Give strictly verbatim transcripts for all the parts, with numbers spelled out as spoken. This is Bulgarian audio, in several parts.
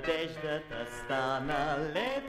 надеждата стана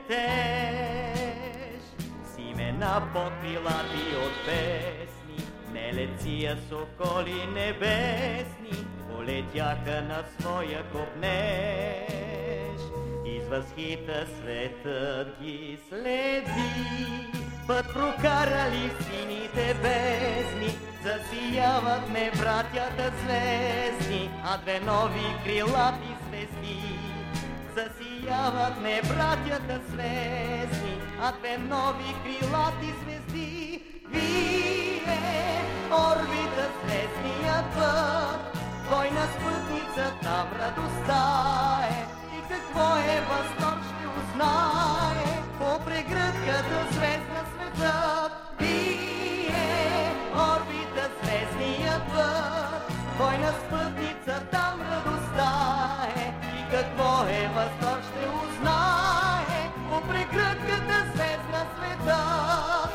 летеж. Семена под крилати от песни, нелеция соколи небесни, полетяха на своя копнеж. Из възхита светът ги следи, път прокарали в сините бездни, засияват ме братята звездни, а две нови крилати звезди. Засияват ме братята звездни, а две нови крилати звезди. Вие, орбита звездния път, двойна спътница, там радостта е. И какво е възторг ще узнае, по прегръдката звездна светът. Вие, орбита звездния път, двойна спътница, там радостта е. И какво е възторг ще узнае, по прегръдката звездна светът.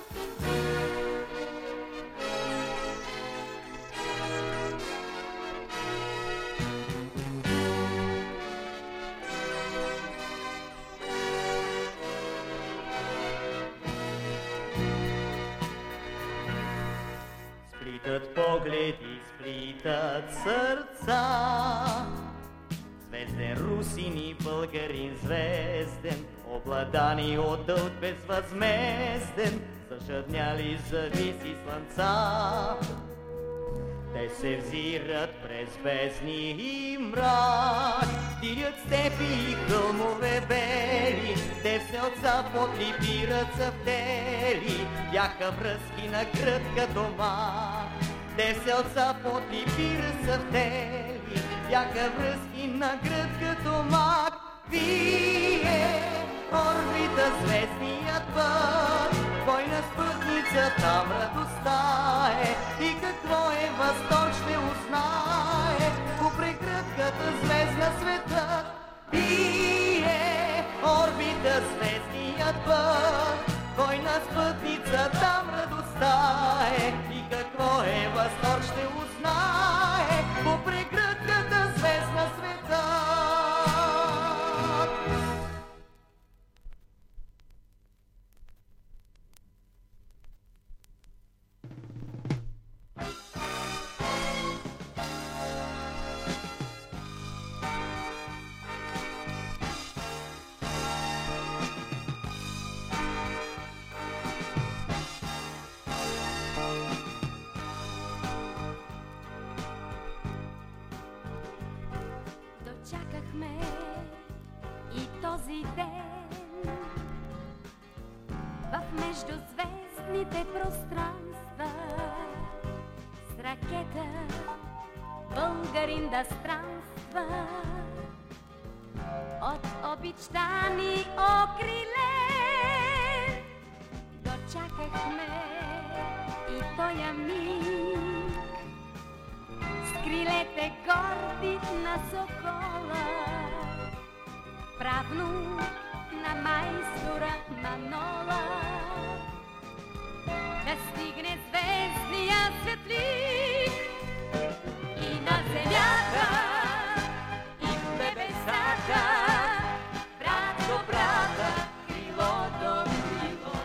Сплитат погледи, сплитат сърца, звезден русин и българин звезден, обладани от дълг безвъзмезден, зашъдняли зависи слънца. Те се взират през бездни и мрак, дирят степи и хълмове бели, те все от запад липират съвтели, бяха връзки на кръг като мак. Те все от запад липират съвтели, бяха връзки на гръд като мак. Вие, орбита звездният път, двойна спътница, там радостта е. И какво е възторг ще узнае, по прегръдката звездна светът. Вие, орбита звездният път, двойна спътница, там радостта е. И какво е възторг ще узнае, по прегръдката звездна светът. Дочакахме и този ден в междузвездните пространства, с ракета българин да странства от обичта ни окрилен. Дочакахме и тоя миг, с крилете горди на сокола, правнук на майстора Манола, да стигне звездния светлик и на земята, и в небесата, брат до брата, крило до крило,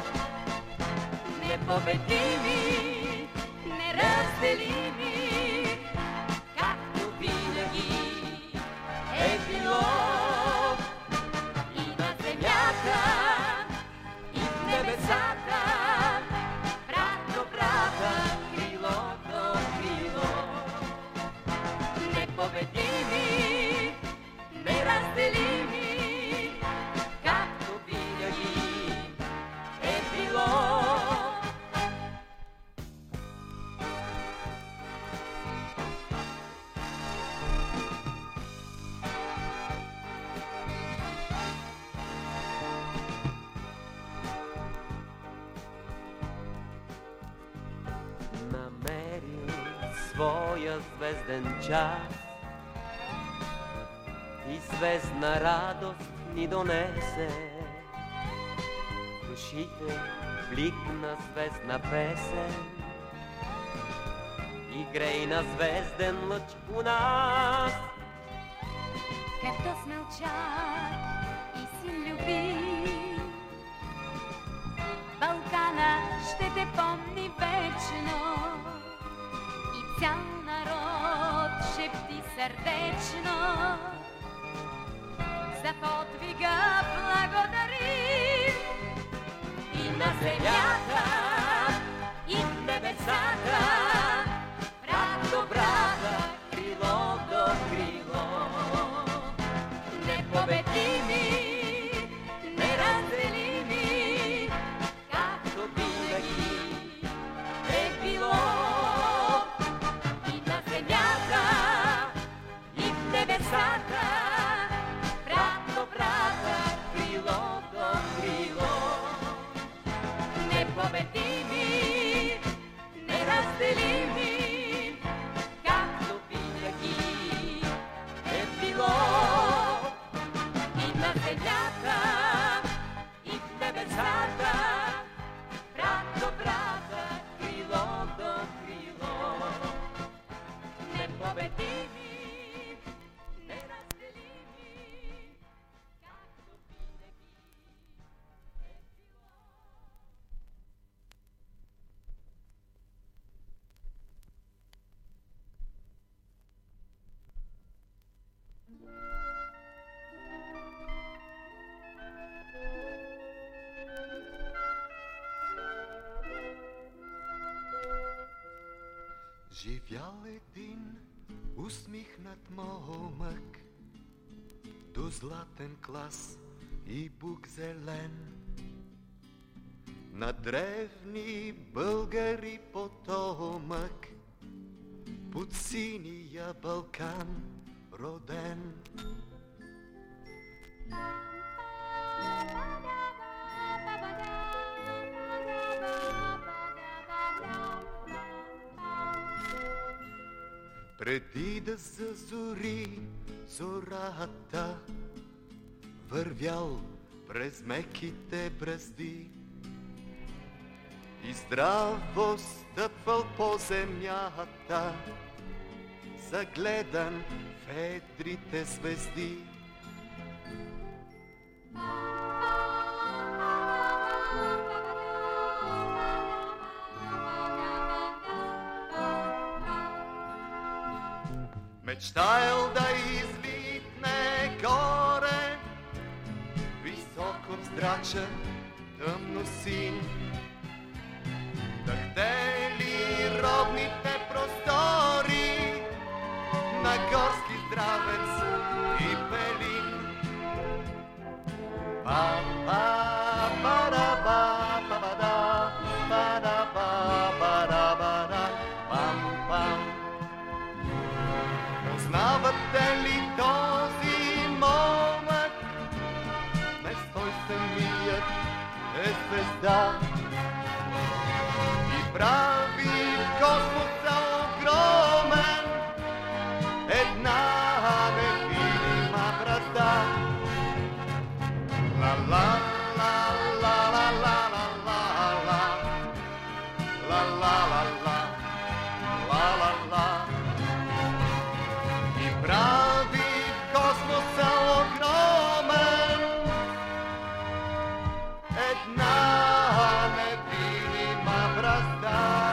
непобедими, неразделими, както винаги е било. И на земята, и в небесата, брат до брата, крило до крило, непобедими, неразделими, както винаги е било. Намерил своя звезден час и звездна радост ни донесе. Душите бликна звездна песен и грейна звезден лъч у нас. като смълча и си люби. Балкана ще те помни вечно и цял народ шепти сърдечно. За подвига благодарим и на земята, и в небесата, брат до брата, крило до крило. Непобедими, неразделими, както винаги е било. И на земята, и в небесата, брат до брата, крило до крило. Непобедими, неразделими, както винаги е било. И на земята, и в небесата, брат до брата, крило до крило. Непобедими, неразделими, както винаги е било. Живял един усмихнат момък до златен клас и бук зелен. На древни българи потомък, под синия Балкан роден. Преди да зазори зората, вървял през меките бразди и здраво стъпвал по земята, загледан в едрите звезди. Мечтаял да излитне горе, високо вздрачен, тъмно син, да хдели родните простори на горски здравец и пелин. Па-па-па-ра-ба-па-ба-да, па-да-па-па-ра-ба-да, пам-пам. Познавате ли този момък? Днес той самият е звезда и прави в космоса огромен една невидима бразда. Ла-ла, ла-ла-ла-ла-ла-ла, ла-ла-ла-ла, ла-ла-ла. И прави в космоса огромен една невидима бразда.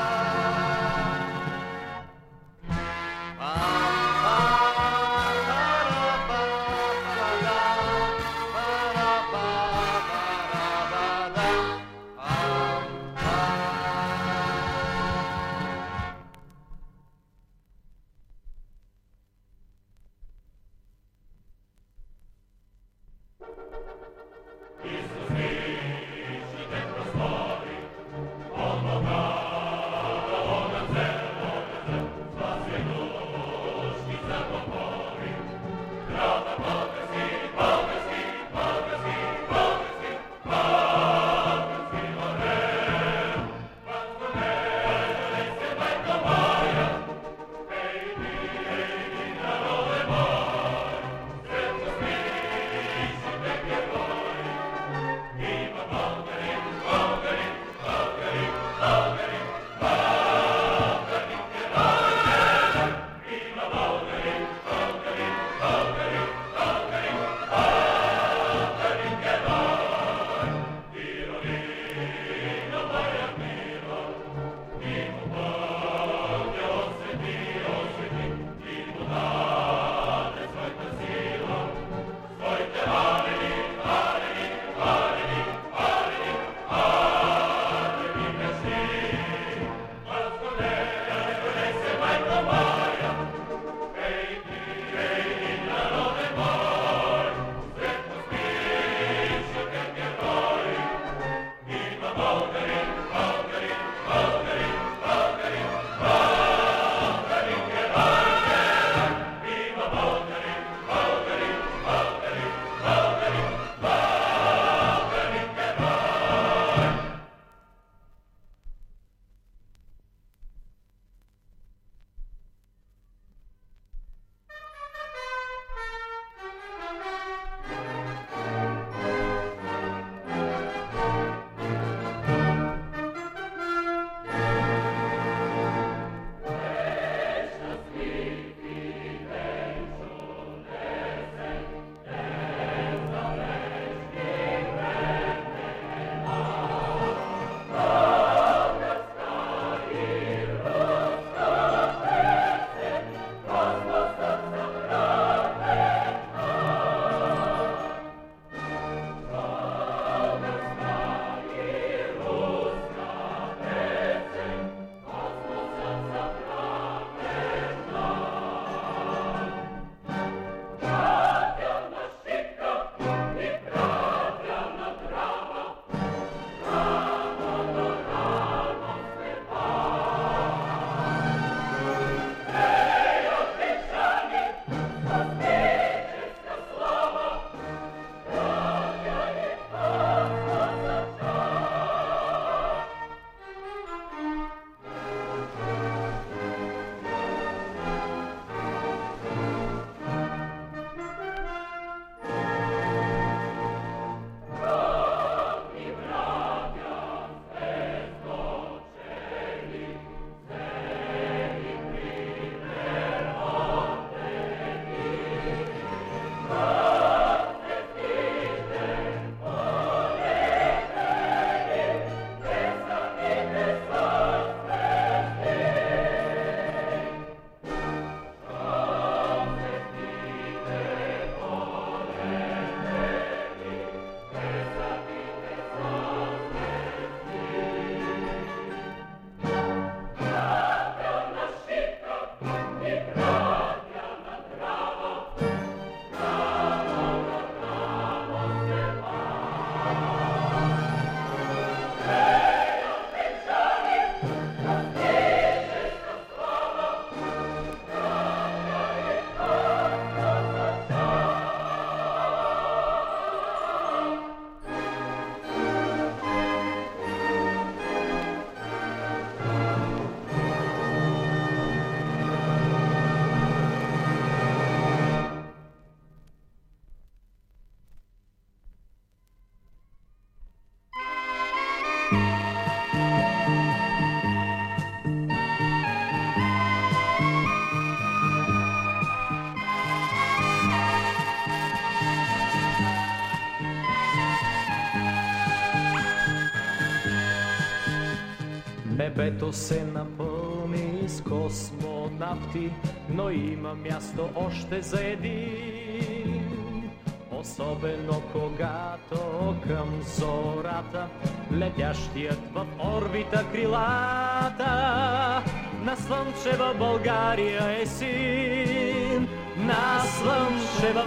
Небето се напълни с космонавти, но има място още за един. Особено когато към зората летящият в орбита крилата на слънчева България е син. На слънчева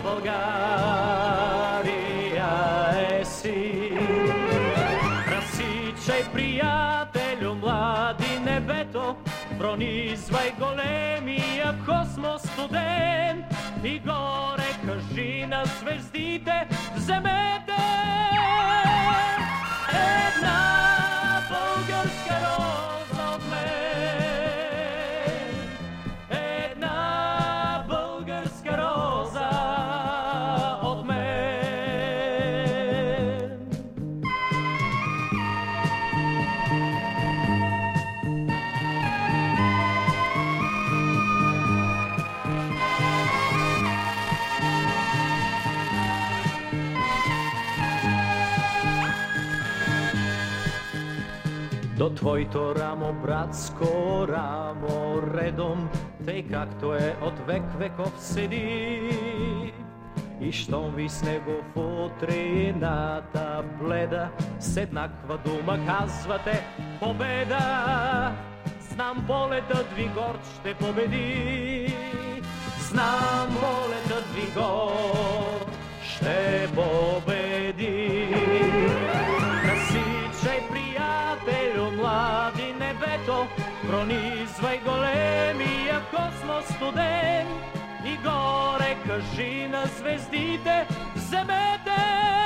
България е син. Разсичай, приятелю, млади небето, пронизвай големия космос студен и горе кажи на звездите, вземете една българска роза от мен. Една българска роза от мен. До твоето рамо, братско рамо, редом, тъй както е от век веков седи. И щом ви с него в утрината бледа, с еднаква дума казвате победа. Знам, полетът ви горд ще победи. Знам, полетът ви горд ще победи. Разсичай, приятелю, млади небето, пронизвай големия космос студен и горе кажи на звездите, вземете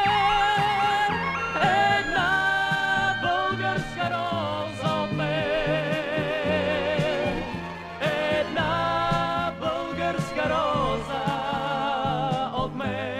една българска роза от мен. Една българска роза от мен.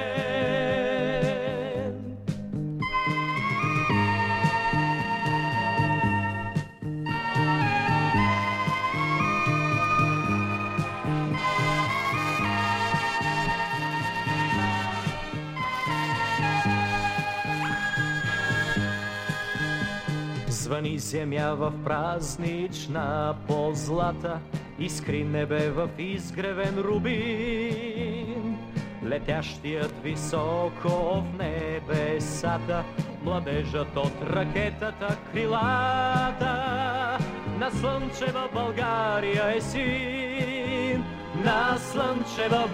Звъни земя в празнична позлата, искри небе в изгревен рубин. Летящият високо в небесата, младежът от ракетата крилата. На слънчева България е син. На слънчева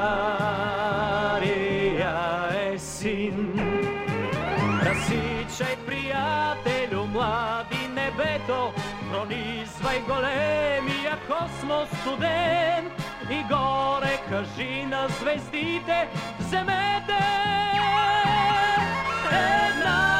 България е син. Разсичай, приятелю, млади небето, пронизвай големия космос студен и горе кажи на звездите, вземете една